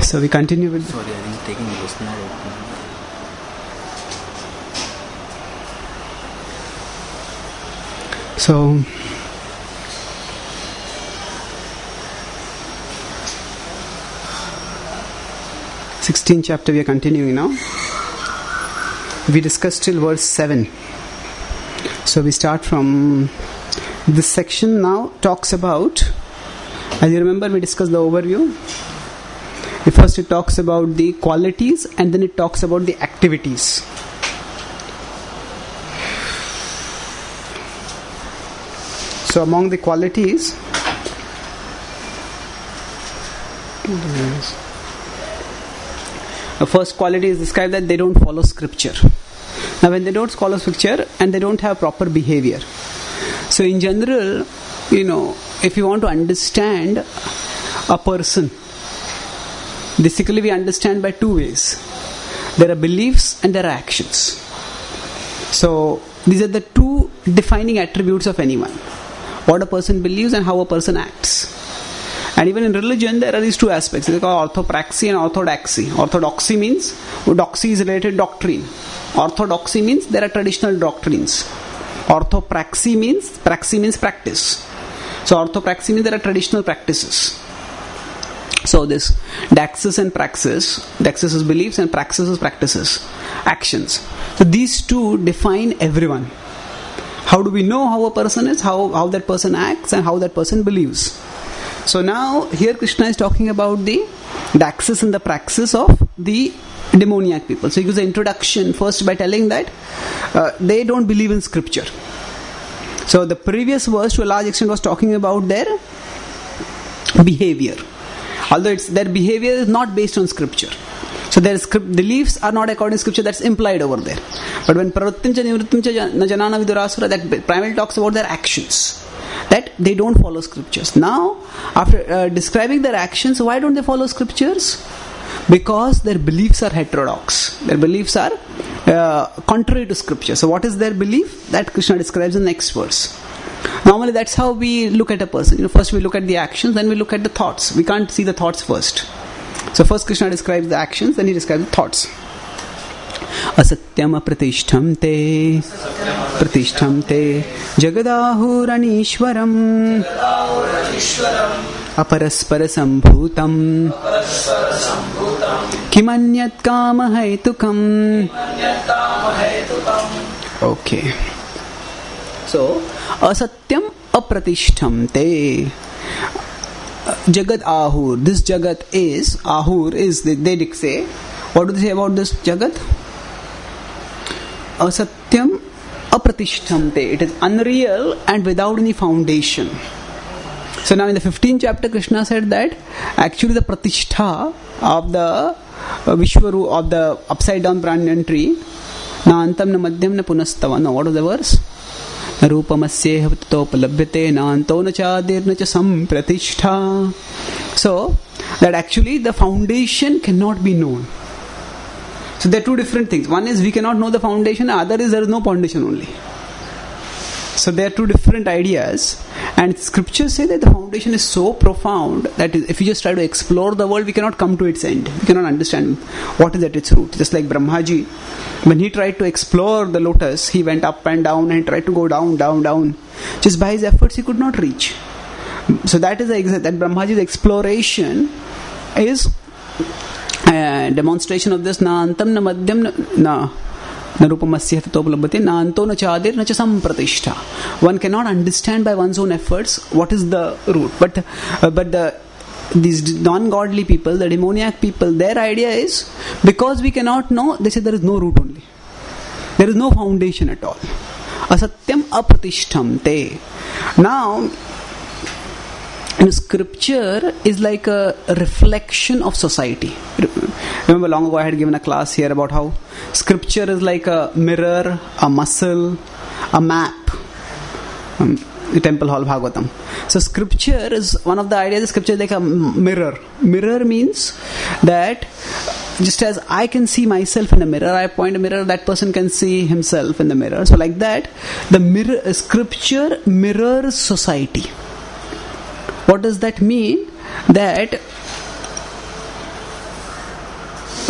So we continue with... Sorry, I think taking this now. So... 16th chapter we are continuing now. We discussed till verse 7. So we start from... This section now talks about... As you remember, we discussed the overview. First it talks about the qualities and then it talks about the activities. So among the qualities... The first quality is described that they don't follow scripture. Now when they don't follow scripture and they don't have proper behavior. So in general, if you want to understand a person, basically we understand by two ways. There are beliefs and there are actions. So these are the two defining attributes of anyone. What a person believes and how a person acts. And even in religion, there are these two aspects. They call orthopraxy and orthodoxy. Orthodoxy means, doxy is related doctrine. Orthodoxy means there are traditional doctrines. Orthopraxy means practice. So orthopraxy means there are traditional practices. So this daxis and praxis, daxis is beliefs and praxis is practices, actions. So these two define everyone. How do we know how a person is, how that person acts and how that person believes? So now here Krishna is talking about the daxis and the praxis of the demoniac people. So he gives an introduction first by telling that they don't believe in scripture. So the previous verse to a large extent was talking about their behavior. Although their behavior is not based on scripture. So their beliefs are not according to scripture, that's implied over there. But when pravrittim cha nivrittim cha na janana vidurasura, that primarily talks about their actions. That they don't follow scriptures. Now, after describing their actions, why don't they follow scriptures? Because their beliefs are heterodox. Their beliefs are contrary to scripture. So what is their belief? That Krishna describes in the next verse. Normally that's how we look at a person. First we look at the actions, then we look at the thoughts. We can't see the thoughts first. So first Krishna describes the actions, then he describes the thoughts. Asatyam apratishtham te jagadahuranishwaram aparaspara sambhutam kimanyat kama haitukam. Okay. So, asatyam apratishtham te Jagat Ahur. This Jagat is, Ahur is, they say. What do they say about this Jagat? Asatyam apratishtham te. It is unreal and without any foundation. So now in the 15th chapter, Krishna said that actually the pratishtha of the Vishwaru, of the upside down Brahman tree, na antam na madhyam na punastava. Now what was the verse? Rupamasyeha vitopalabhyate na anto na chadir na cha sampratishtha. So that actually the foundation cannot be known. So there are two different things. One is we cannot know the foundation, other is there is no foundation only. So there are two different ideas, and scriptures say that the foundation is so profound that if you just try to explore the world, we cannot come to its end. We cannot understand what is at its root. Just like Brahmaji, when he tried to explore the lotus, he went up and down and tried to go down. Just by his efforts he could not reach. So that is that Brahmaji's exploration is a demonstration of this na antam na madhyam na rupamasya tatopalabhyate na anto na chadir na cha sampratishtha. One cannot understand by one's own efforts what is the root. But these non-godly people, the demoniac people, their idea is because we cannot know, they say there is no root only. There is no foundation at all. Asatyam apratishtham te. Now, scripture is like a reflection of society. Remember long ago I had given a class here about how scripture is like a mirror, a muscle, a map. Temple Hall Bhagavatam. So scripture is one of the ideas. Scripture is like a mirror. Mirror means that just as I can see myself in a mirror, I point a mirror, that person can see himself in the mirror. So like that, the scripture mirrors society. What does that mean? That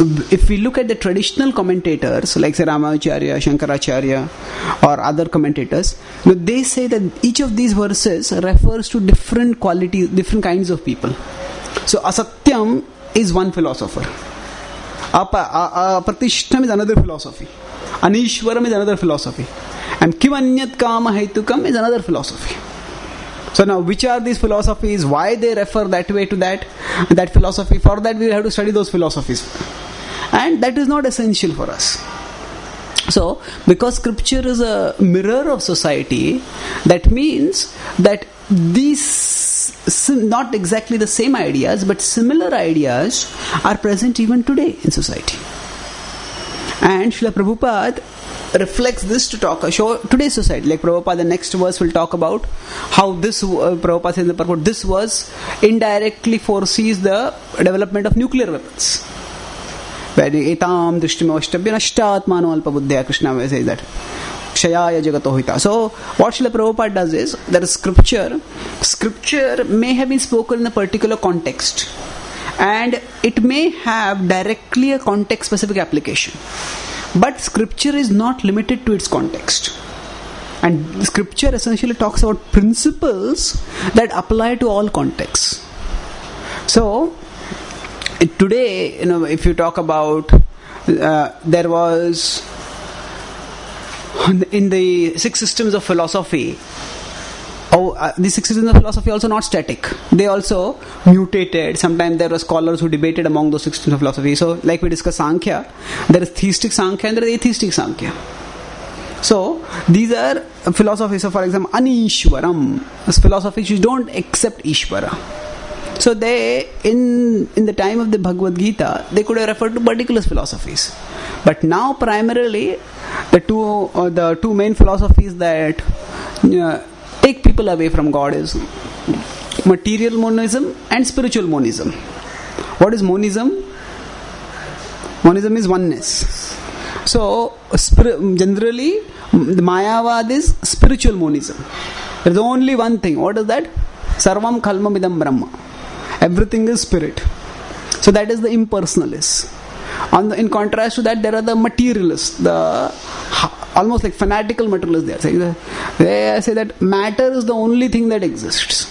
if we look at the traditional commentators, like say Ramacharya, Shankaracharya, or other commentators, they say that each of these verses refers to different qualities, different kinds of people. So Asatyam is one philosopher. Apratishtham is another philosophy. Anishwaram is another philosophy. And Kim Anyat Kama Haitukam is another philosophy. So now, which are these philosophies? Why they refer that way to that philosophy? For that, we will have to study those philosophies. And that is not essential for us. So, because scripture is a mirror of society, that means that these, not exactly the same ideas, but similar ideas are present even today in society. And Srila Prabhupada reflects this to show today's society. Like Prabhupada, the next verse will talk about how this, Prabhupada says in the purport, this verse indirectly foresees the development of nuclear weapons. Etam drishtimavashtabhya nashtatmano alpabuddhya, Krishna says that. Kshayaya jagato hita. So, what Srila Prabhupada does is, there is scripture. Scripture may have been spoken in a particular context, and it may have directly a context-specific application. But scripture is not limited to its context. And scripture essentially talks about principles that apply to all contexts. So, today, if you talk about, there was, in the 6 systems of philosophy, these 6 systems of philosophy also not static. They also mutated. Sometimes there were scholars who debated among those 6 systems of philosophy. So, like we discussed Sankhya, there is theistic Sankhya and there is atheistic Sankhya. So, these are philosophies. So, for example, Anishwaram, philosophies which don't accept Ishvara. So, they, in the time of the Bhagavad Gita, they could have referred to particular philosophies. But now, primarily, the two main philosophies that take people away from God is material monism and spiritual monism. What is monism? Monism is oneness. So, generally, the Mayavad is spiritual monism. There is only one thing. What is that? Sarvam Kalmam Idam Brahma. Everything is spirit. So, that is the impersonalists. In contrast to that, there are the materialists, the almost like fanatical materialists. They say that matter is the only thing that exists.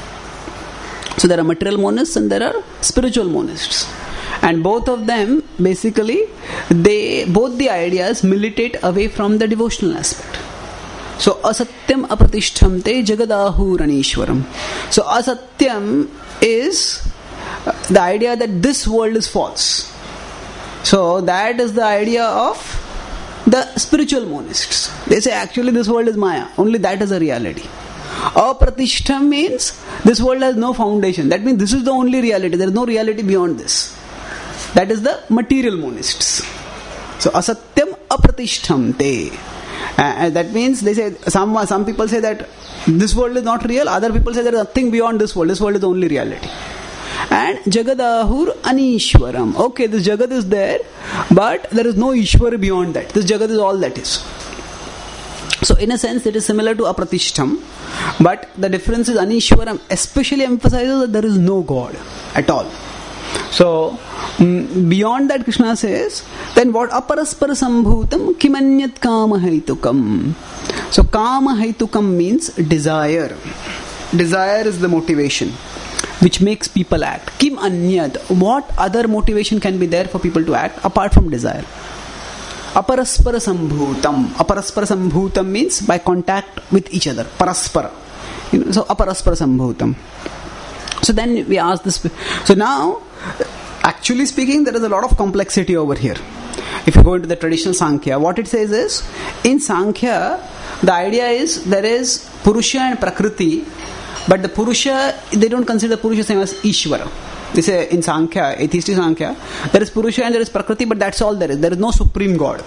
So there are material monists and there are spiritual monists. And both of them, basically, both the ideas militate away from the devotional aspect. So asatyam apratishtamte jagadahuranishwaram. So asatyam is the idea that this world is false. So that is the idea of the spiritual monists. They say actually this world is Maya. Only that is a reality. Apratishtham means this world has no foundation. That means this is the only reality. There is no reality beyond this. That is the material monists. So asatyam apratishtham te. That means they say some people say that this world is not real. Other people say there is nothing beyond this world. This world is the only reality. And Jagadahur Anishwaram. Okay, this Jagad is there, but there is no Ishwar beyond that. This Jagad is all that is. So, in a sense, it is similar to Apratishtham, but the difference is Anishwaram especially emphasizes that there is no God at all. So, beyond that, Krishna says, then what? Aparaspara sambhutam kimanyat kama haitukam. So, kama haitukam means desire. Desire is the motivation which makes people act. Kim anyat. What other motivation can be there for people to act apart from desire? Aparaspara sambhutam. Aparaspara sambhutam means by contact with each other. Paraspara. So aparaspara sambhutam. So then we ask this. So now, actually speaking, there is a lot of complexity over here. If you go into the traditional Sankhya, what it says is, in Sankhya, the idea is there is Purusha and Prakriti. But the Purusha, they don't consider Purusha same as Ishvara. They say in Sankhya, atheistic Sankhya, there is Purusha and there is Prakriti, but that's all there is. There is no supreme God.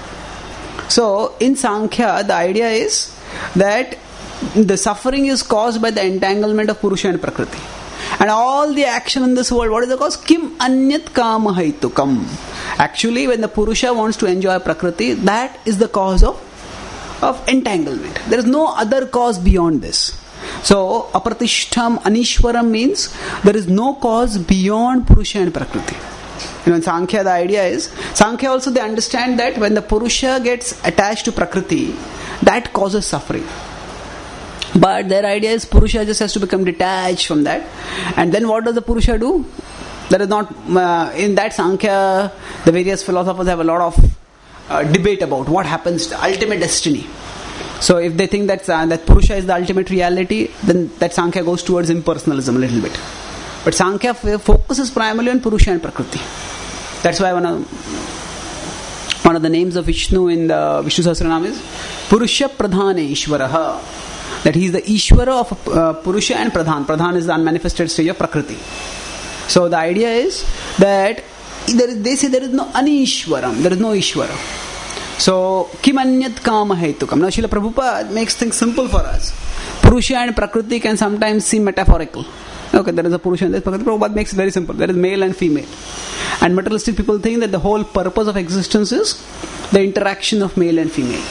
So in Sankhya, the idea is that the suffering is caused by the entanglement of Purusha and Prakriti. And all the action in this world, what is the cause? Kim anyat kama haitukam. Actually, when the Purusha wants to enjoy Prakriti, that is the cause of entanglement. There is no other cause beyond this. So, apratishtham anishwaram means there is no cause beyond Purusha and Prakriti. In Sankhya, the idea is, Sankhya also they understand that when the Purusha gets attached to Prakriti, that causes suffering. But their idea is Purusha just has to become detached from that. And then what does the Purusha do? There is not, in that Sankhya, the various philosophers have a lot of debate about what happens to ultimate destiny. So if they think that Purusha is the ultimate reality, then that Sankhya goes towards impersonalism a little bit. But Sankhya focuses primarily on Purusha and Prakriti. That's why one of the names of Vishnu in the Vishnu Sahasranam is Purusha Pradhane Ishvaraha. That he is the Ishvara of Purusha and Pradhan. Pradhan is the unmanifested stage of Prakriti. So the idea is that they say there is no Anishwaram, there is no Ishvara. So, Kim Anyat Kama Hetukam. Now, Srila Prabhupada makes things simple for us. Purusha and Prakriti can sometimes seem metaphorical. Okay, there is a Purusha and there is Prakriti. Prabhupada makes it very simple. There is male and female. And materialistic people think that the whole purpose of existence is the interaction of male and female.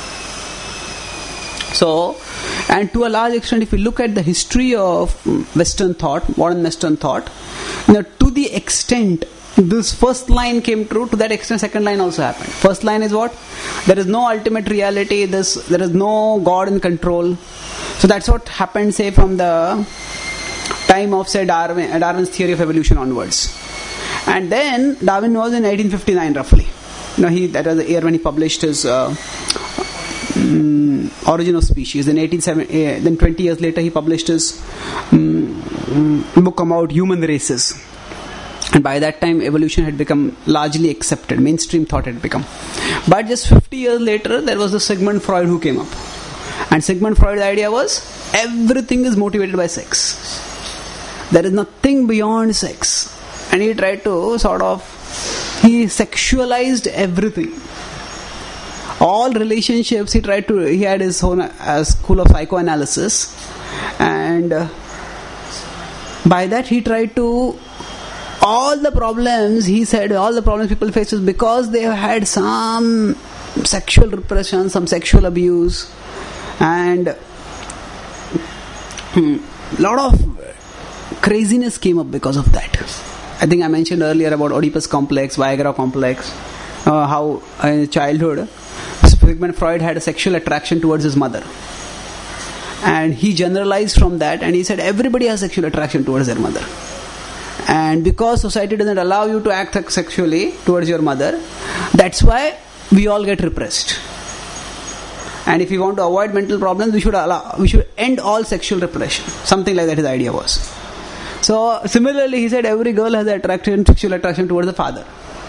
So, and to a large extent, if you look at the history of Western thought, modern Western thought, to the extent this first line came true, to that extent second line also happened. First line is what? There is no ultimate reality, there is no God in control. So that's what happened, say, from the time of, say, Darwin's theory of evolution onwards. And then Darwin was in 1859 roughly. That was the year when he published his Origin of Species. Then 20 years later he published his book about human races. And by that time evolution had become largely accepted, mainstream thought had become. But just 50 years later there was the Sigmund Freud who came up. And Sigmund Freud's idea was everything is motivated by sex. There is nothing beyond sex. And he tried to he sexualized everything. All relationships, he had his own school of psychoanalysis. And by that he tried to, all the problems people face is because they have had some sexual repression, some sexual abuse, and a lot of craziness came up because of that. I think I mentioned earlier about Oedipus complex, Viagra complex, how in childhood Sigmund Freud had a sexual attraction towards his mother. And he generalized from that and he said everybody has sexual attraction towards their mother. And because society doesn't allow you to act sexually towards your mother, that's why we all get repressed. And if we want to avoid mental problems, we should end all sexual repression. Something like that his idea was. So similarly, he said every girl has sexual attraction towards the father.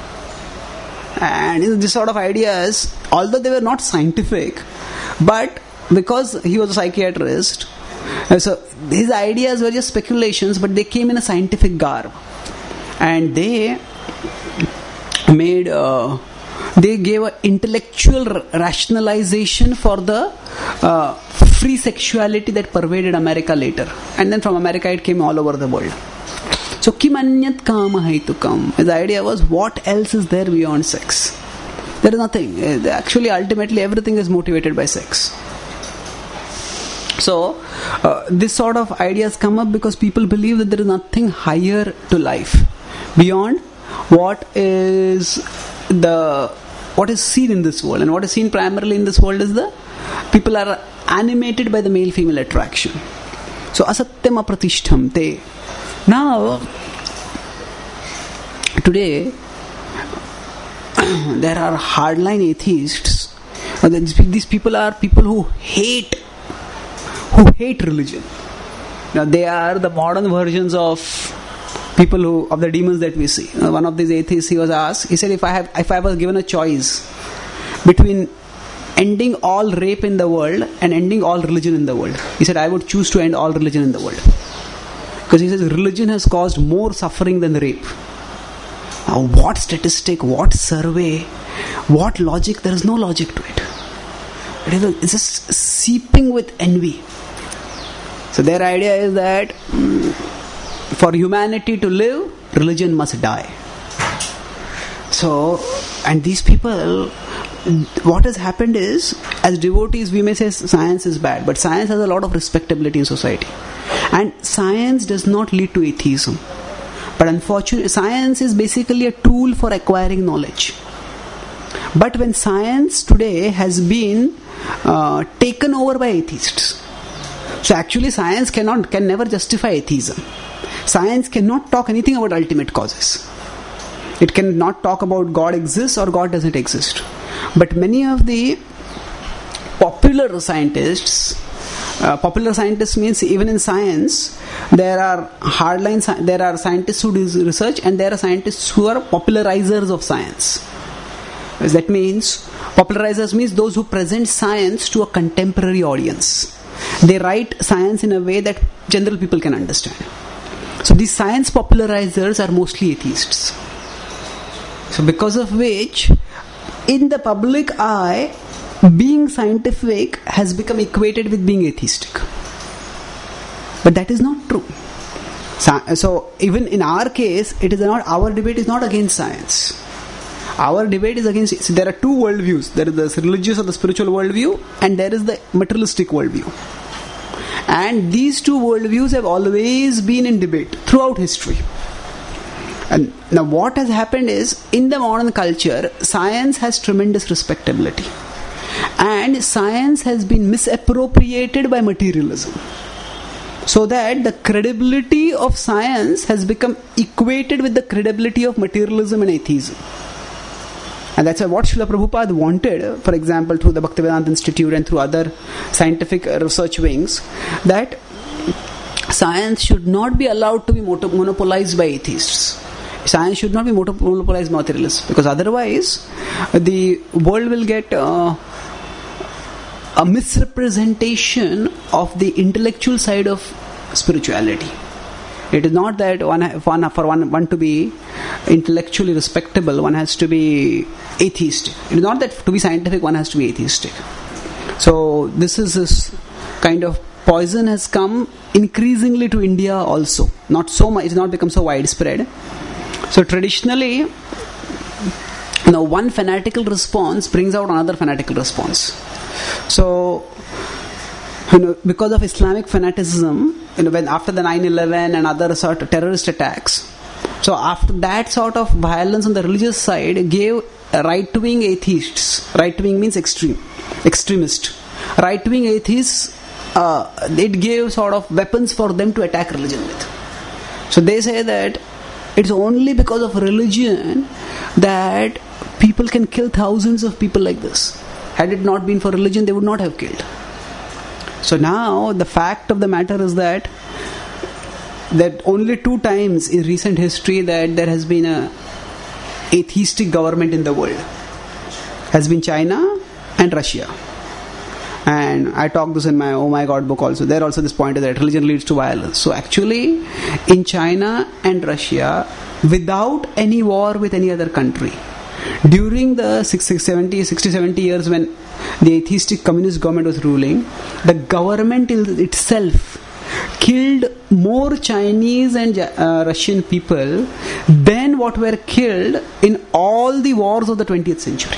And this sort of ideas, although they were not scientific, but because he was a psychiatrist, so his ideas were just speculations, but they came in a scientific garb. And they gave an intellectual rationalization for the free sexuality that pervaded America later. And then from America it came all over the world. So, Kim Anyat Kama Hetukam. His idea was, what else is there beyond sex? There is nothing. Actually, ultimately, everything is motivated by sex. So, this sort of ideas come up because people believe that there is nothing higher to life beyond what is seen in this world. And what is seen primarily in this world is people are animated by the male-female attraction. So, asatyam apratishtham te. Now, today, there are hardline atheists. These people are people who hate religion. Now, they are the modern versions of people of the demons that we see. One of these atheists, he was asked, he said, if I was given a choice between ending all rape in the world and ending all religion in the world, he said, I would choose to end all religion in the world. Because he says religion has caused more suffering than rape. Now, what statistic, what survey, what logic? There is no logic to it. It's just seeping with envy. So their idea is that for humanity to live, religion must die. So, and these people, what has happened is, as devotees, we may say science is bad, but science has a lot of respectability in society. And science does not lead to atheism. But unfortunately, science is basically a tool for acquiring knowledge. But when science today has been taken over by atheists, so actually science can never justify atheism. Science cannot talk anything about ultimate causes. It cannot talk about God exists or God doesn't exist. But many of the popular scientists means even in science, there are there are scientists who do research and there are scientists who are popularizers of science. That means, popularizers means those who present science to a contemporary audience. They write science in a way that general people can understand. So these science popularizers are mostly atheists. So because of which, in the public eye, being scientific has become equated with being atheistic. But that is not true. So even in our case, our debate is not against science. Our debate is against, there are two worldviews. There is the religious or the spiritual worldview, and there is the materialistic worldview. And these two worldviews have always been in debate throughout history. And now what has happened is, in the modern culture, science has tremendous respectability. And science has been misappropriated by materialism. So that the credibility of science has become equated with the credibility of materialism and atheism. And that's what Srila Prabhupada wanted, for example, through the Bhaktivedanta Institute and through other scientific research wings, that science should not be allowed to be monopolized by atheists. Science should not be monopolized by materialists, because otherwise the world will get a misrepresentation of the intellectual side of spirituality. It is not that for one to be intellectually respectable, one has to be atheistic. It is not that to be scientific, one has to be atheistic. So this kind of poison has come increasingly to India also. Not so much, it's not become so widespread. So traditionally, one fanatical response brings out another fanatical response. So, because of Islamic fanaticism, when after the 9/11 and other sort of terrorist attacks, so after that sort of violence on the religious side gave right-wing atheists, right-wing means extremist, right-wing atheists, it gave sort of weapons for them to attack religion with. So they say that it's only because of religion that people can kill thousands of people like this. Had it not been for religion, they would not have killed. So now the fact of the matter is that only 2 times in recent history that there has been a atheistic government in the world has been China and Russia. And I talked this in my Oh My God book also. There also this point is that religion leads to violence. So actually, in China and Russia, without any war with any other country, during the 60-70 years when the atheistic communist government was ruling, the government itself killed more Chinese and Russian people than what were killed in all the wars of the 20th century.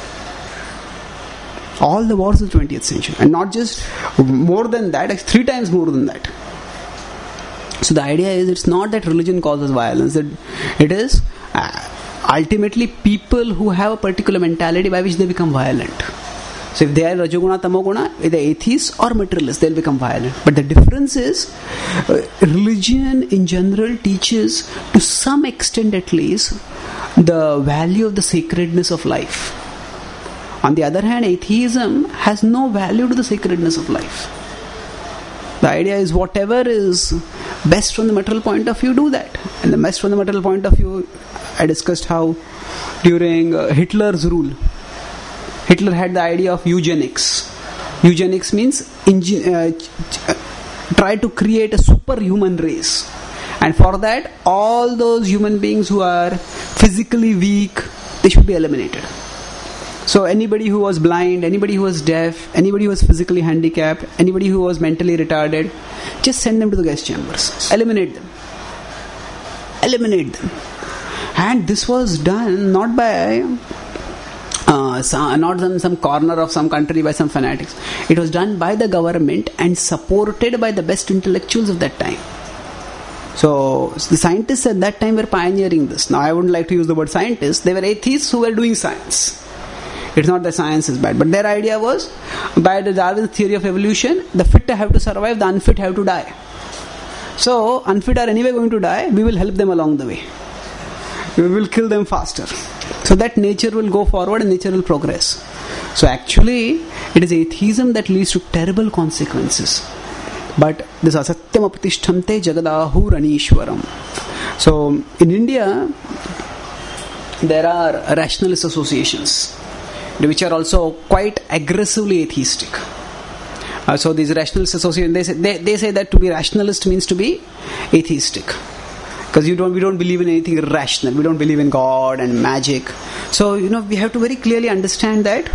All the wars of the 20th century. And not just more than that, 3 times more than that. So the idea is, it's not that religion causes violence. It is ultimately people who have a particular mentality by which they become violent. So if they are Rajoguna, Tamoguna, either atheists or materialists, they'll become violent. But the difference is, religion in general teaches, to some extent at least, the value of the sacredness of life. On the other hand, atheism has no value to the sacredness of life. The idea is, whatever is best from the material point of view, do that. And the best from the material point of view, I discussed how during Hitler's rule, Hitler had the idea of eugenics. Eugenics means try to create a superhuman race. And for that, all those human beings who are physically weak, they should be eliminated. So anybody who was blind, anybody who was deaf, anybody who was physically handicapped, anybody who was mentally retarded, just send them to the gas chambers. Eliminate them. And this was done not by not some corner of some country by some fanatics. It was done by the government and supported by the best intellectuals of that time. So the scientists at that time were pioneering this. Now I wouldn't like to use the word scientists. They were atheists who were doing science. It's not that science is bad, but their idea was, by the Darwin's theory of evolution, the fit have to survive, the unfit have to die. So unfit are anyway going to die, we will help them along the way. We will kill them faster. So that nature will go forward and nature will progress. So actually, it is atheism that leads to terrible consequences. But this asatyam apatishtamte jagadahuranishwaram. So in India, there are rationalist associations which are also quite aggressively atheistic. So these rationalist associations, they say that to be rationalist means to be atheistic. Because we don't believe in anything irrational. We don't believe in God and magic. So, we have to very clearly understand that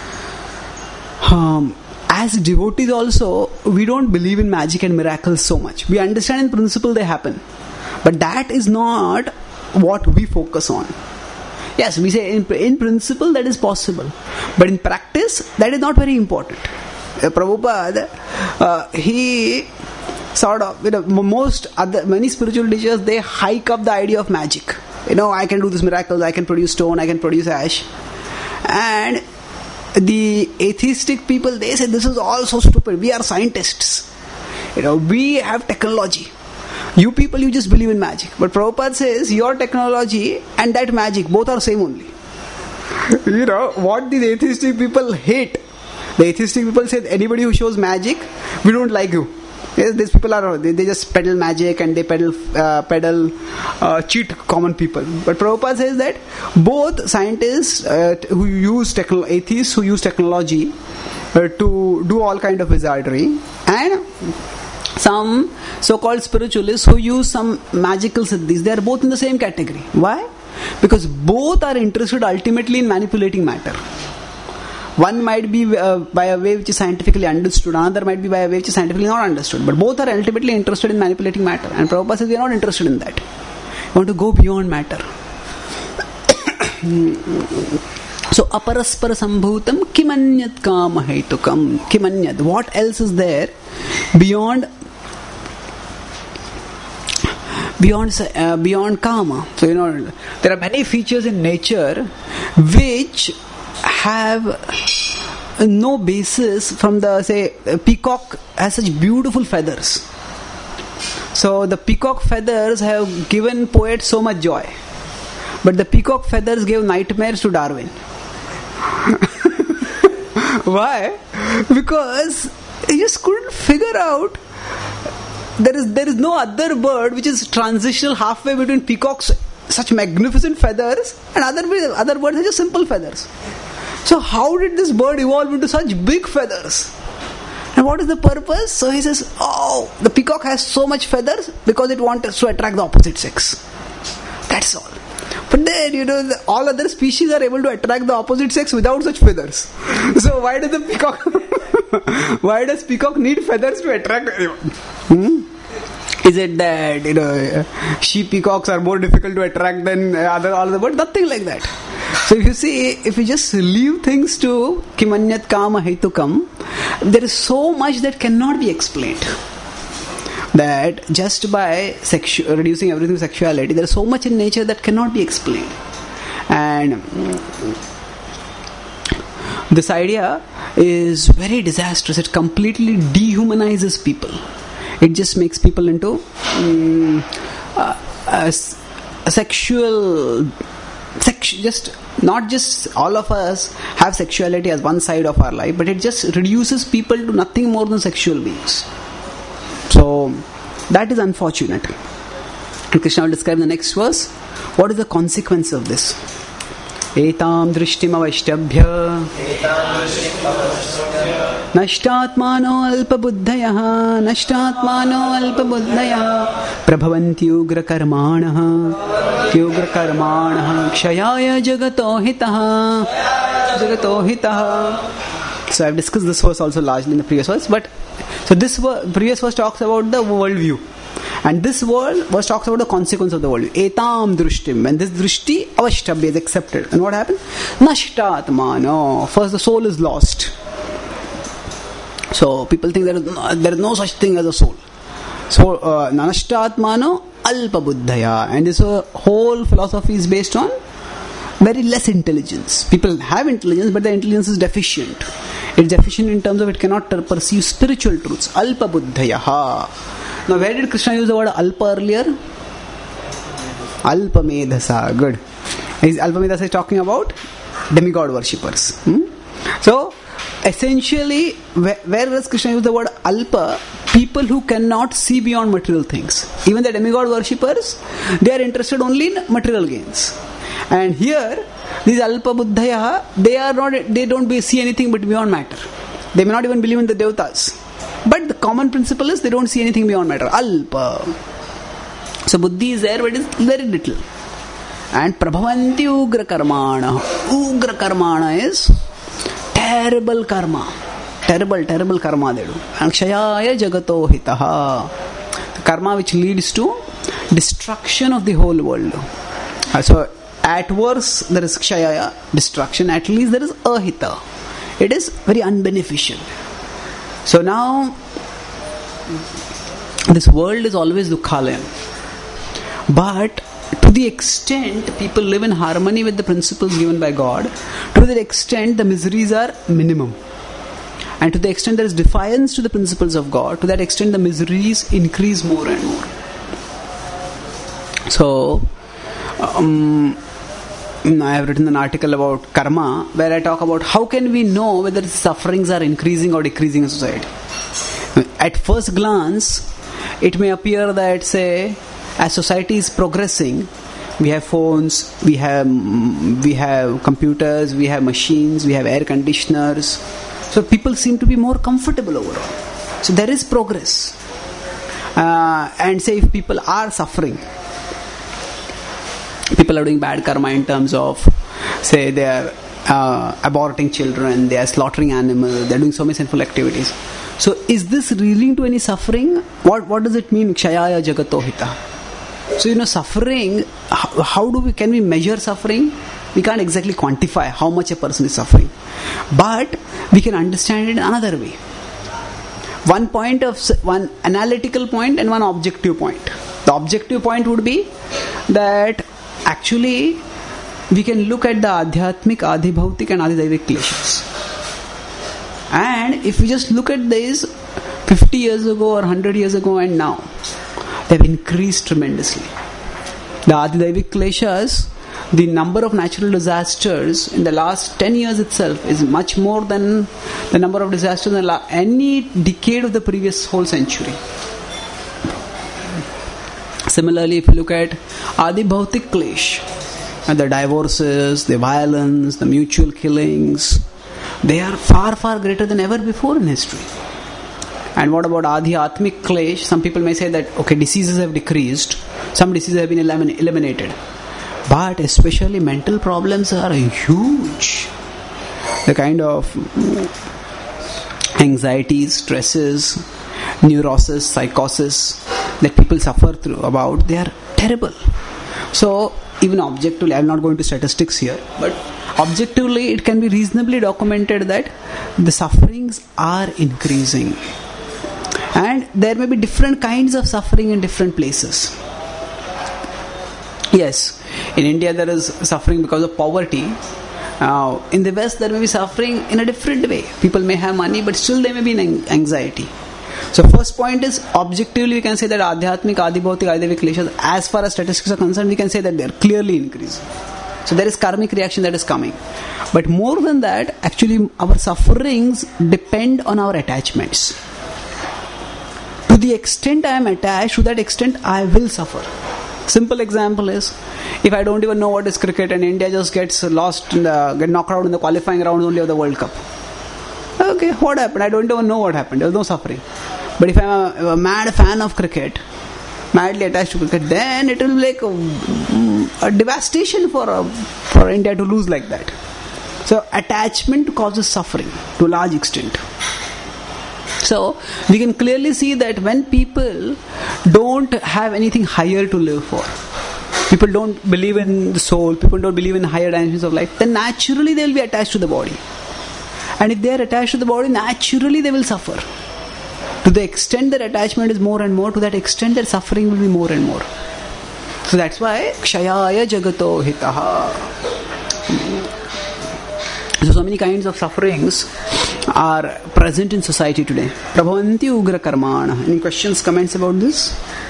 as devotees also, we don't believe in magic and miracles so much. We understand in principle they happen. But that is not what we focus on. Yes, we say in principle that is possible. But in practice, that is not very important. Prabhupada, he sort of, many spiritual teachers, they hike up the idea of magic. I can do this miracles, I can produce stone, I can produce ash. And the atheistic people, they say this is all so stupid. We are scientists. We have technology. You people, you just believe in magic. But Prabhupada says your technology and that magic, both are same only. What these atheistic people hate. The atheistic people say anybody who shows magic, we don't like you. Yes, these people they just peddle magic and they peddle cheat common people. But Prabhupada says that both scientists who use atheists who use technology to do all kind of wizardry, and some so-called spiritualists who use some magical siddhis, they are both in the same category. Why? Because both are interested ultimately in manipulating matter. One might be by a way which is scientifically understood, another might be by a way which is scientifically not understood. But both are ultimately interested in manipulating matter. And Prabhupada says we are not interested in that. We want to go beyond matter. So, aparaspara sambhutam kimanyat kama hetukam. Kimanyat. What else is there beyond karma? So, there are many features in nature which have no basis from the, say, peacock has such beautiful feathers. So the peacock feathers have given poets so much joy. But the peacock feathers gave nightmares to Darwin. Why? Because he just couldn't figure out there is no other bird which is transitional halfway between peacocks, such magnificent feathers, and other birds are just simple feathers. So how did this bird evolve into such big feathers? And what is the purpose? So he says, the peacock has so much feathers because it wants to attract the opposite sex. That's all. But then, all other species are able to attract the opposite sex without such feathers. So why does peacock need feathers to attract anyone? Is it that, she peacocks are more difficult to attract than all the birds? Nothing like that. So if you just leave things to kimanyat kama hetukam, there is so much that cannot be explained. That just by reducing everything to sexuality, there is so much in nature that cannot be explained. And this idea is very disastrous. It completely dehumanizes people. It just makes people into a sexual. Just not just all of us have sexuality as one side of our life, but it just reduces people to nothing more than sexual beings. So that is unfortunate. And Krishna will describe in the next verse what is the consequence of this. Etam drishtim avashtabhya nashtatmano alpabuddhayah prabhavanti ugra karmanah kshayaya jagato hitah. So I have discussed this verse also largely in the previous verse, but so this previous verse talks about the worldview, and this verse talks about the consequence of the worldview. Etam drishtim, when this drishti avashtabhya is accepted, and what happens? Nashtatmano, first the soul is lost. So people think there is no such thing as a soul. So nanashtatmano alpa buddhaya. And this whole philosophy is based on very less intelligence. People have intelligence, but the intelligence is deficient. It's deficient in terms of it cannot perceive spiritual truths. Alpa buddhaya. Now, where did Krishna use the word alpa earlier? Alpa medhasa. Good. Alpa medhasa is talking about demigod worshippers. So, essentially, where does Krishna use the word alpa? People who cannot see beyond material things. Even the demigod worshippers, they are interested only in material gains. And here, these alpa buddhaya, they don't see anything but beyond matter. They may not even believe in the devatas. But the common principle is they don't see anything beyond matter. Alpa. So buddhi is there, but it is very little. And prabhavanti ugra karmana. Ugra karmana is terrible karma. Terrible karma they do. And kshayaya jagato hitaha. The karma which leads to destruction of the whole world. So at worst there is kshayaya, destruction. At least there is ahita. It is very unbeneficial. So now this world is always dukkhalayam. But to the extent people live in harmony with the principles given by God, to the extent the miseries are minimum. And to the extent there is defiance to the principles of God, to that extent the miseries increase more and more. So, I have written an article about karma where I talk about how can we know whether the sufferings are increasing or decreasing in society. At first glance, it may appear that, say, as society is progressing, we have phones, we have computers, we have machines, we have air conditioners. So people seem to be more comfortable overall. So there is progress. And say if people are suffering, people are doing bad karma in terms of, say, they are aborting children, they are slaughtering animals, they are doing so many sinful activities. So is this leading to any suffering? What does it mean? Kshayaya jagato hita. So suffering, can we measure suffering? We can't exactly quantify how much a person is suffering. But we can understand it in another way. One analytical point and one objective point. The objective point would be that actually we can look at the adhyatmic, adhibhautik and adhidaivik kleshas. And if we just look at these 50 years ago or 100 years ago and now, they have increased tremendously. The adhidaivik kleshas, the number of natural disasters in the last 10 years itself is much more than the number of disasters in any decade of the previous whole century. Similarly, if you look at adhibhautik klesh, the divorces, the violence, the mutual killings, they are far, far greater than ever before in history. And what about adhyatmic klesh? Some people may say that, okay, diseases have decreased, some diseases have been eliminated. But especially mental problems are huge. The kind of anxieties, stresses, neurosis, psychosis that people suffer through about, they are terrible. So even objectively, I am not going to statistics here, but objectively it can be reasonably documented that the sufferings are increasing. And there may be different kinds of suffering in different places. Yes, in India there is suffering because of poverty. In the West there may be suffering in a different way. People may have money but still they may be in anxiety. So first point is, objectively we can say that adhyatmic, adhibhautik, adhidaivik kleshas, as far as statistics are concerned, we can say that they are clearly increasing. So there is karmic reaction that is coming. But more than that, actually our sufferings depend on our attachments. To the extent I am attached, to that extent I will suffer. Simple example is, if I don't even know what is cricket and India just gets lost, get knocked out in the qualifying rounds only of the World Cup. Okay, what happened? I don't even know what happened. There was no suffering. But if I am a mad fan of cricket, madly attached to cricket, then it will be like a devastation for India to lose like that. So attachment causes suffering to a large extent. So we can clearly see that when people don't have anything higher to live for, people don't believe in the soul, people don't believe in higher dimensions of life, then naturally they will be attached to the body. And if they are attached to the body, naturally they will suffer. To the extent that attachment is more and more, to that extent that suffering will be more and more. So that's why kshayaya jagato hitaha. So many kinds of sufferings are present in society today. Prabhavanti ugra karmana. Any questions, comments about this?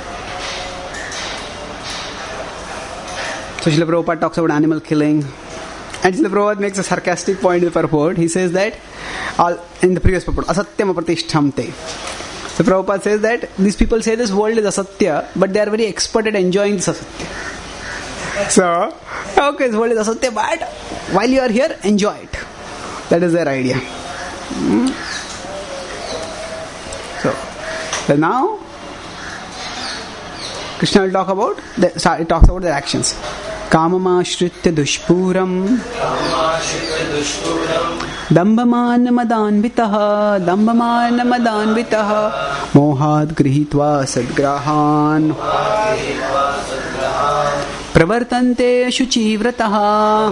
So Srila Prabhupada talks about animal killing. And Srila Prabhupada makes a sarcastic point in the purport. He says that, in the previous purport, asatyam apratishtamte. So Prabhupada says that these people say this world is asatya, but they are very expert at enjoying this asatya. So, okay, this world is asatya, but while you are here, enjoy it. That is their idea. So now, Krishna will talk about, it talks about their actions. Kamamashritya dushpuram Dambhamana madanvitaha Mohad grihitva sadgrahan Pravartante shuchivrataha.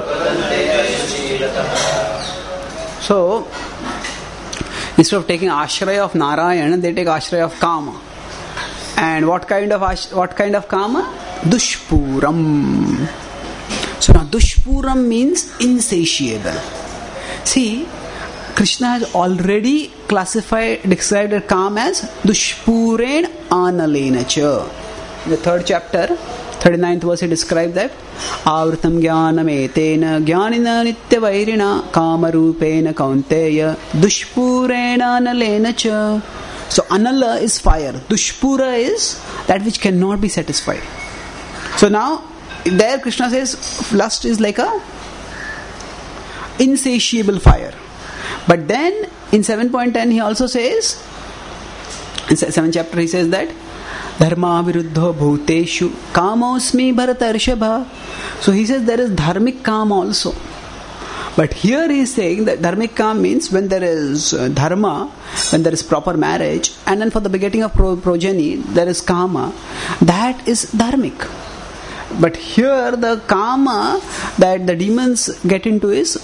So, instead of taking ashraya of Narayan, they take ashraya of Kama. And what kind of Kama? Dushpuram. So now Dushpuram means insatiable. See, Krishna has already described Kama as Dushpuren Analenacha. In the 3rd chapter, 39th verse, he described that Avritam Jnanam etena Jnanina Nitya Vairina Kamarupena Kaunteya Dushpurena Analenacha. So Anala is fire. Dushpura is that which cannot be satisfied. So now, there Krishna says lust is like a insatiable fire. But then in 7.10 he also says, in 7th chapter he says that Dharma viruddha bhuteshu kamosmi bharatarshabha. So he says there is dharmic kam also. But here he is saying that dharmic kam means when there is dharma, when there is proper marriage, and then for the begetting of progeny there is kama. That is dharmic. But here the kama that the demons get into is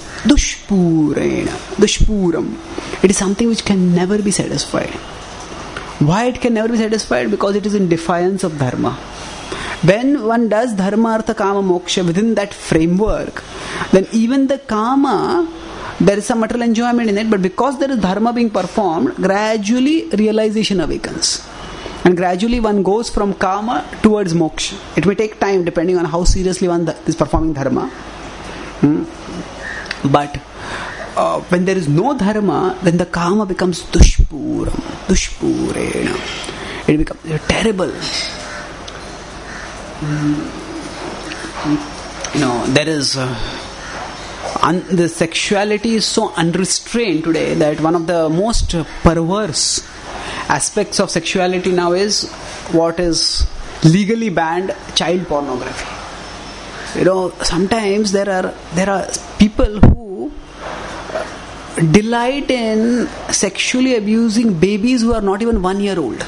dushpuram. It is something which can never be satisfied. Why it can never be satisfied? Because it is in defiance of dharma. When one does dharma, artha, kama, moksha within that framework, then even the kama, there is some material enjoyment in it, but because there is dharma being performed, gradually realization awakens. And gradually one goes from kama towards moksha. It may take time depending on how seriously one is performing dharma. But when there is no dharma, then the kama becomes dushpurena. It becomes terrible. There is the sexuality is so unrestrained today that one of the most perverse aspects of sexuality now is what is legally banned: child pornography. Sometimes there are people who delight in sexually abusing babies who are not even 1 year old.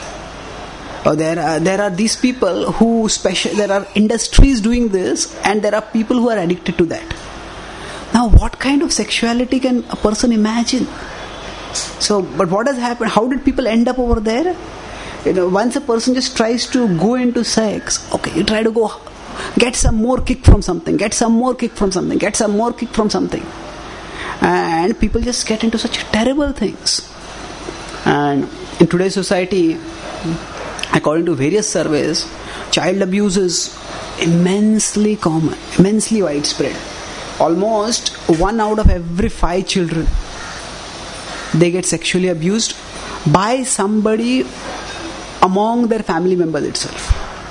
There are these people who there are industries doing this, and there are people who are addicted to that. Now, what kind of sexuality can a person imagine? So, but what has happened? How did people end up over there? Once a person just tries to go into sex, okay, you try to go get some more kick from something, get some more kick from something, get some more kick from something. And people just get into such terrible things. And in today's society, according to various surveys, child abuse is immensely common, immensely widespread. Almost 1 out of every 5 children, they get sexually abused by somebody among their family members itself.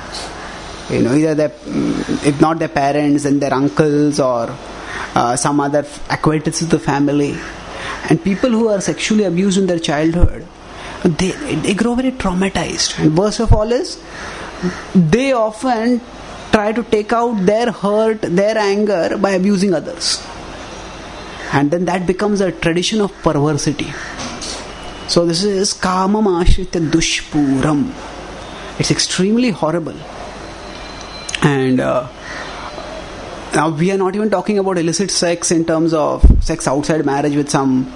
Either if not their parents, then their uncles or some other acquaintances of the family. And people who are sexually abused in their childhood, they grow very traumatized. And worst of all is, they often try to take out their hurt, their anger by abusing others. And then that becomes a tradition of perversity. So this is kamam ashritya dushpuram. It's extremely horrible. And now we are not even talking about illicit sex in terms of sex outside marriage with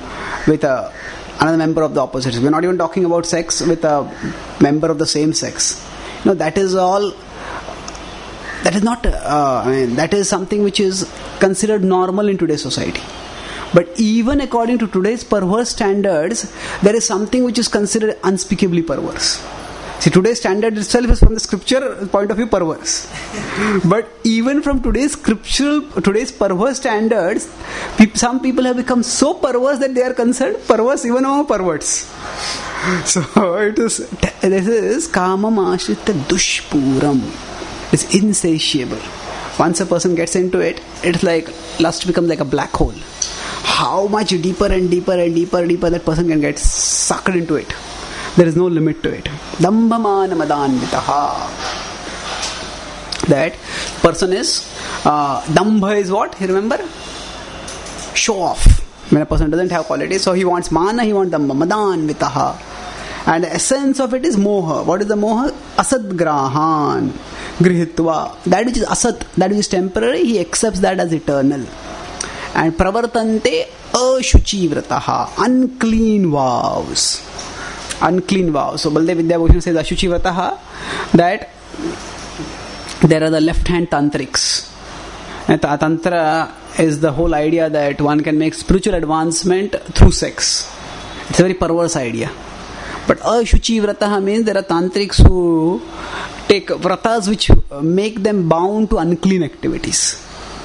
another member of the opposite sex. We are not even talking about sex with a member of the same sex. That is all that is not, that is something which is considered normal in today's society. But even according to today's perverse standards, there is something which is considered unspeakably perverse. See, today's standard itself is from the scripture point of view perverse. But even from today's perverse standards, some people have become so perverse that they are considered perverse even among perverts. So this is kamam ashrita dushpuram. It's insatiable. Once a person gets into it, it's like lust becomes like a black hole. How much deeper and deeper and deeper that person can get sucked into it. There is no limit to it. Dambhamana madanvitaha. That person is, dambha is what? You remember? Show off. When a person doesn't have quality, so he wants mana, he wants dambha, madanvitaha. And the essence of it is moha. What is the moha? Asadgrahan. Grihitva. That which is asat, that which is temporary, he accepts that as eternal. And pravartante ashuchi vrataha. Unclean vows. Unclean vows. So Baldev Vidyabhushan says ashuchi vrataha, that there are the left hand tantrics. And tantra is the whole idea that one can make spiritual advancement through sex. It's a very perverse idea. But ashuchi vrataha means there are tantrics who take vratas which make them bound to unclean activities.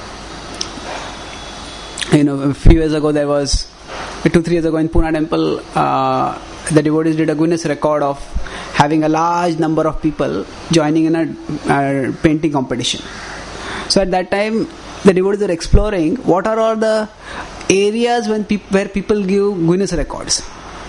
A few years ago, 2-3 years ago in Pune temple, the devotees did a Guinness record of having a large number of people joining in a painting competition. So at that time, the devotees were exploring what are all the areas where people give Guinness records.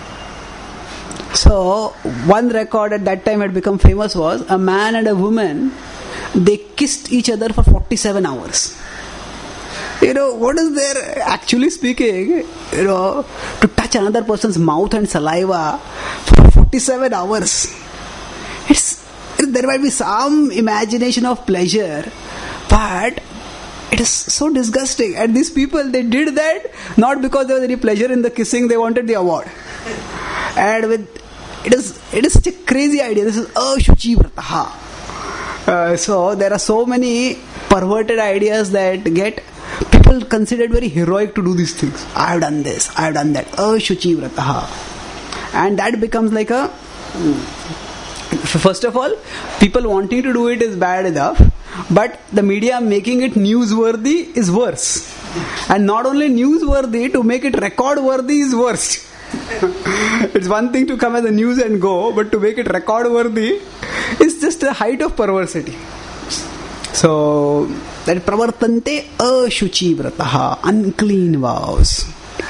So one record at that time had become famous was a man and a woman, they kissed each other for 47 hours. What is there, actually speaking, to touch another person's mouth and saliva for 47 hours? There might be some imagination of pleasure, but it is so disgusting. And these people, they did that not because there was any pleasure in the kissing, they wanted the award. And it is such a crazy idea. This is ashuchi vrataha. So there are so many perverted ideas that get people considered very heroic to do these things. I have done this, I have done that. Ashuchi vrataha. And that becomes like a... First of all, people wanting to do it is bad enough, but the media making it newsworthy is worse. And not only newsworthy, to make it record worthy is worse. It's one thing to come as a news and go, but to make it record worthy is just the height of perversity. So that pravartante ashuchi vrataha, unclean vows.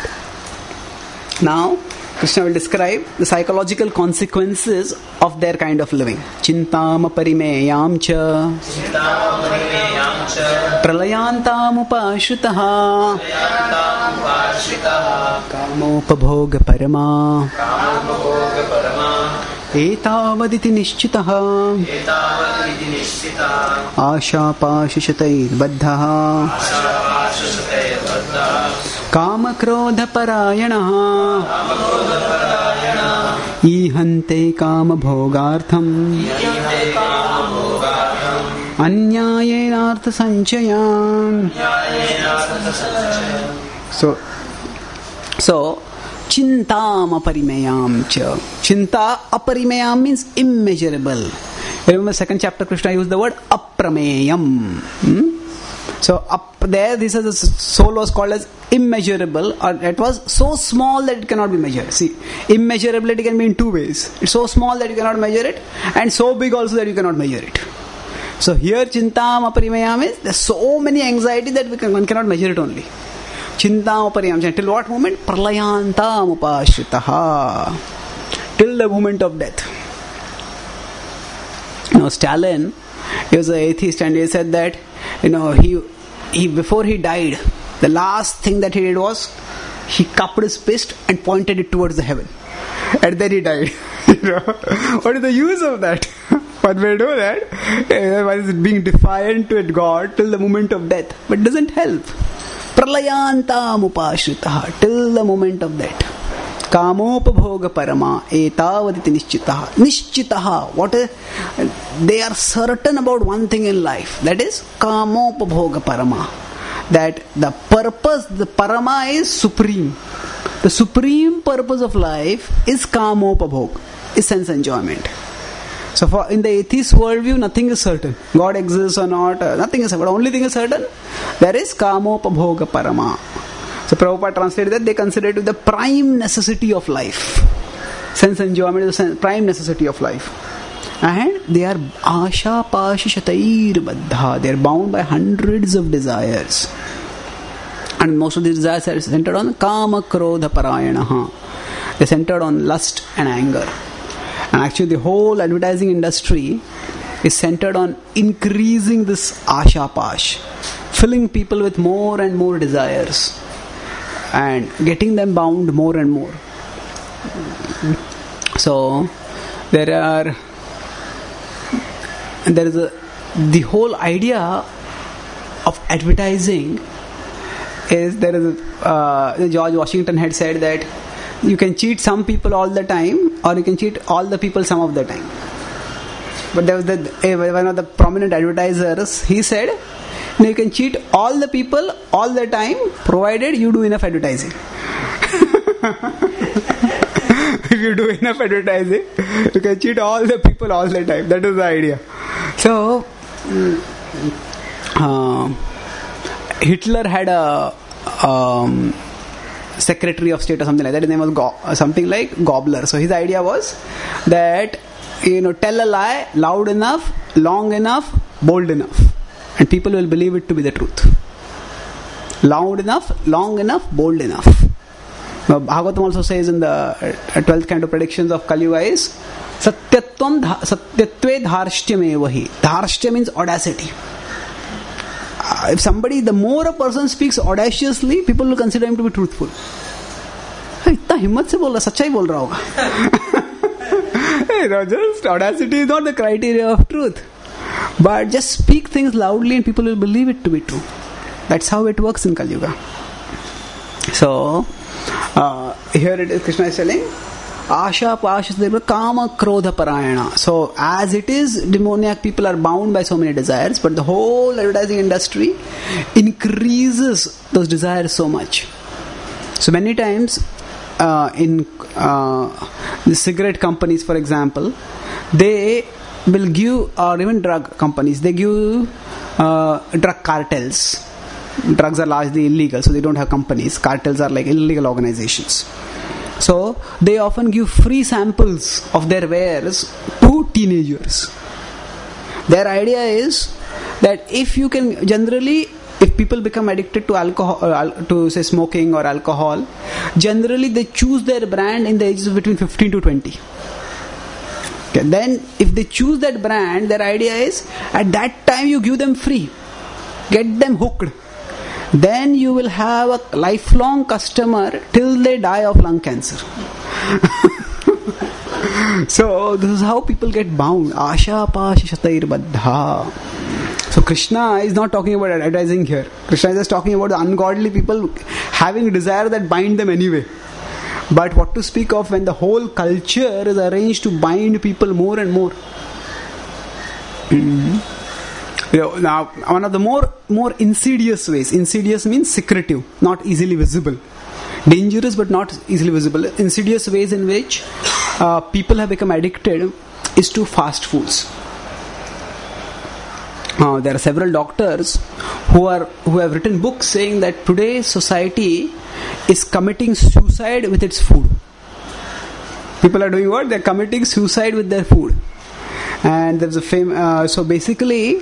Now Krishna will describe the psychological consequences of their kind of living. Chintam parimeyam cha pralayantam upashritaha kamopabhoga parama etavaditi nishchitaha ashapashishatair baddhaha कामक्रोध परायणः ईहन्ते कामभोगार्थम् अन्यायेनार्थ संचयान्. So chintam aparimeyam cha. Chinta aparimeyam means immeasurable. Remember second chapter Krishna used the word aprameyam. So up there, this is the soul was called as immeasurable, or it was so small that it cannot be measured. See, immeasurability can be in two ways. It's so small that you cannot measure it, and so big also that you cannot measure it. So here, chintam aparimayam is there's so many anxiety that one cannot measure it only. Chintam apariyam. Till what moment? Pralayantam upashritaha. Till the moment of death. Now Stalin, he was an atheist, and he said that he before he died, the last thing that he did was he cupped his fist and pointed it towards the heaven, and then he died. What is the use of that? One will do that. One is being defiant to God till the moment of death, but it doesn't help. Pralayantam upashritaha, till the moment of death. Kamopabhoga parama etavaditi nishchitaha. Nishchitaha. They are certain about one thing in life. That is kamopabhoga parama. That the purpose, the parama is supreme. The supreme purpose of life is kamopabhog, is sense enjoyment. So in the atheist worldview, nothing is certain. God exists or not, nothing is certain. But only thing is certain, there is kamopabhoga parama. So Prabhupada translated that they consider it the prime necessity of life. Sense enjoyment is the prime necessity of life. And they are asha pashi shatair baddha. They are bound by hundreds of desires. And most of these desires are centered on kama krodha parayanaha. They are centered on lust and anger. And actually the whole advertising industry is centered on increasing this asha pash, filling people with more and more desires and getting them bound more and more. So there is the whole idea of advertising is George Washington had said that you can cheat some people all the time, or you can cheat all the people some of the time. But there was one of the prominent advertisers, he said, no, you can cheat all the people all the time, provided you do enough advertising. If you do enough advertising, you can cheat all the people all the time. That is the idea. So, Hitler had a Secretary of State or something like that. His name was something like Gobler. So his idea was that, tell a lie loud enough, long enough, bold enough, and people will believe it to be the truth. Loud enough, long enough, bold enough. Now, Bhagavatam also says in the 12th kind of predictions of Kali Yuga is Satyatve dharshtyam. Dharshtyam means audacity. If the more a person speaks audaciously, people will consider him to be truthful. Itna himmat se bola, sachai bol raha hoga. Just audacity is not the criteria of truth. But just speak things loudly and people will believe it to be true. That's how it works in Kali Yuga. So, here it is, Krishna is telling, Asha Pasha Kama Krodha Parayana. So as it is, demoniac people are bound by so many desires, but the whole advertising industry increases those desires so much. So many times in the cigarette companies, for example, they will give, or even drug companies, they give drug cartels. Drugs are largely illegal, so they don't have companies. Cartels are like illegal organizations. So they often give free samples of their wares to teenagers. Their idea is that if people become addicted to alcohol, to say smoking or alcohol, generally they choose their brand in the ages of between 15 to 20. Okay. Then if they choose that brand, their idea is at that time you give them free. Get them hooked. Then you will have a lifelong customer till they die of lung cancer. So this is how people get bound. Asha pashi shatair baddha. So Krishna is not talking about advertising here. Krishna is just talking about the ungodly people having desire that bind them anyway. But what to speak of when the whole culture is arranged to bind people more and more. Now, one of the more insidious ways. Insidious means secretive, not easily visible. Dangerous but not easily visible. Insidious ways in which people have become addicted is to fast foods. There are several doctors who have written books saying that today's society is committing suicide with its food. People are doing what? They are committing suicide with their food. And there's a so basically,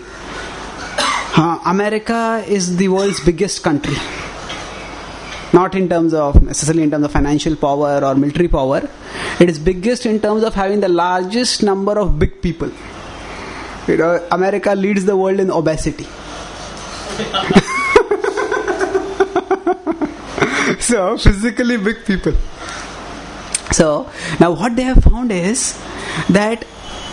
America is the world's biggest country. Not necessarily in terms of financial power or military power. It is biggest in terms of having the largest number of big people. America leads the world in obesity. So, physically big people. So, now what they have found is that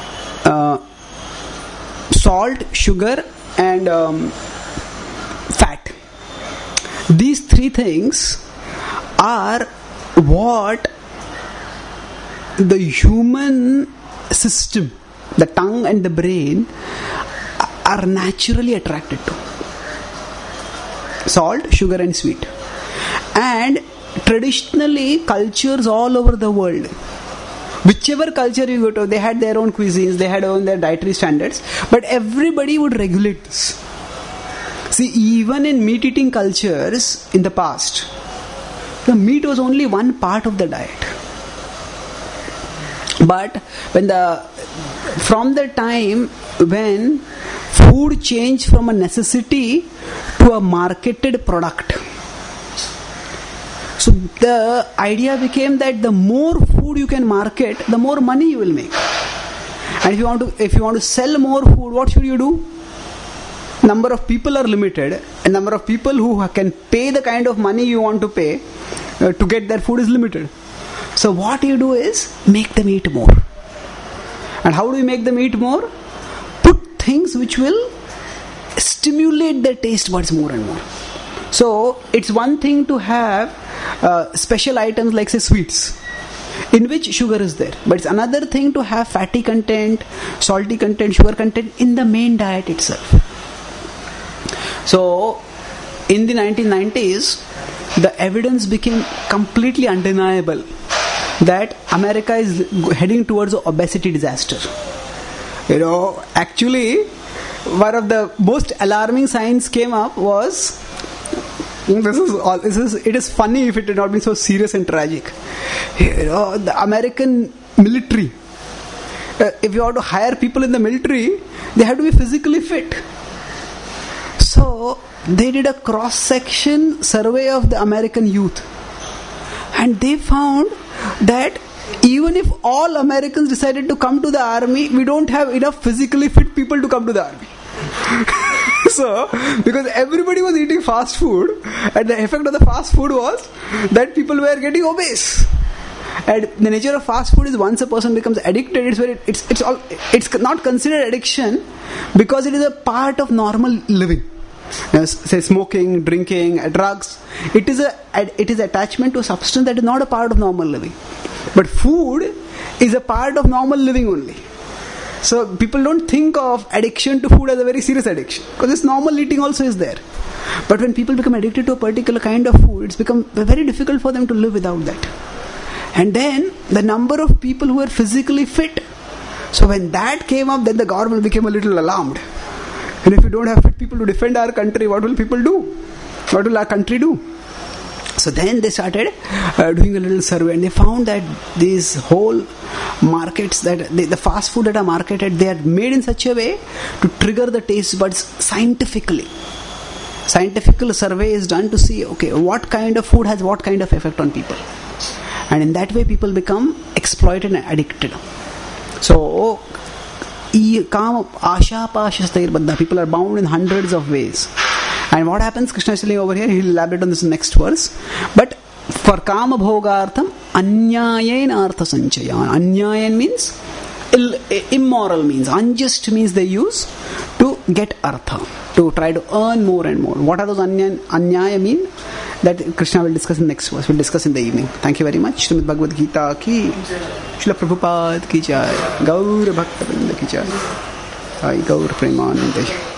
salt, sugar and fat, these three things are what the human system, the tongue and the brain, are naturally attracted to salt, sugar and sweet. And traditionally, cultures all over the world, whichever culture you go to, they had their own cuisines, they had their dietary standards, but everybody would regulate this. See, even in meat-eating cultures in the past, the meat was only one part of the diet. But from the time when food changed from a necessity to a marketed product, so the idea became that the more food you can market, the more money you will make. And if you want to sell more food, what should you do? Number of people are limited, and number of people who can pay the kind of money you want to pay to get their food is limited. So what you do is make them eat more. And how do you make them eat more? Put things which will stimulate their taste buds more and more. So it's one thing to have special items like, say, sweets, in which sugar is there, but it's another thing to have fatty content, salty content, sugar content in the main diet itself. So in the 1990s, the evidence became completely undeniable that America is heading towards an obesity disaster. Actually, one of the most alarming signs came up was, it is funny if it had not been so serious and tragic. The American military, if you want to hire people in the military, they have to be physically fit. So they did a cross-section survey of the American youth, and they found that even if all Americans decided to come to the army, we don't have enough physically fit people to come to the army. So, because everybody was eating fast food, and the effect of the fast food was that people were getting obese. And the nature of fast food is, once a person becomes addicted, it's not considered addiction because it is a part of normal living. Say smoking, drinking, drugs. It is attachment to a substance that is not a part of normal living. But food is a part of normal living only. So people don't think of addiction to food as a very serious addiction, because this normal eating also is there. But when people become addicted to a particular kind of food, it's become very difficult for them to live without that. And then the number of people who are physically fit. So when that came up, then the government became a little alarmed. And if we don't have fit people to defend our country, what will people do? What will our country do? So then they started doing a little survey, and they found that these whole markets, that the fast food that are marketed, they are made in such a way to trigger the taste buds scientifically. Scientific survey is done to see, okay, what kind of food has what kind of effect on people. And in that way people become exploited and addicted. So people are bound in hundreds of ways. And what happens, Krishna is telling over here, he will elaborate on this in the next verse. But for kama bhogartham, anyayen artha sanchayan. Anyayen means immoral means, unjust means they use to get artha, to try to earn more and more. What are those anyaya mean? That Krishna will discuss in the next verse. We'll discuss in the evening. Thank you very much. Srimad Bhagavad Gita ki, Srila Prabhupada ki jai, Gaur Bhakta Vrinda ki jai, Gaur Premanande.